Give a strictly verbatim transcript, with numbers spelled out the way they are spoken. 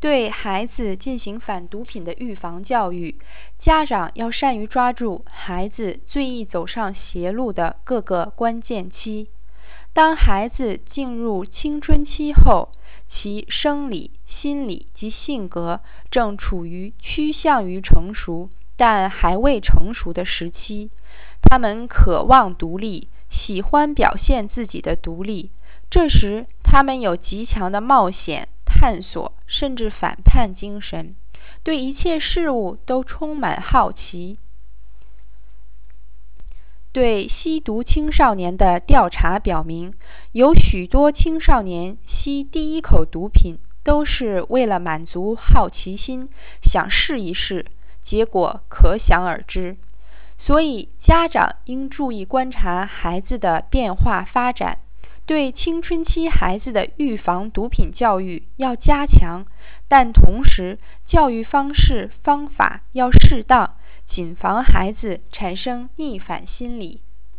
对孩子进行反毒品的预防教育，家长要善于抓住孩子最易走上邪路的各个关键期。当孩子进入青春期后，其生理、心理及性格正处于趋向于成熟但还未成熟的时期，他们渴望独立，喜欢表现自己的独立。这时，他们有极强的冒险、探索甚至反叛精神，对一切事物都充满好奇。对吸毒青少年的调查表明，有许多青少年吸第一口毒品都是为了满足好奇心，想试一试，结果可想而知。所以，家长应注意观察孩子的变化发展，对青春期孩子的预防毒品教育要加强，但同时教育方式方法要适当，谨防孩子产生逆反心理。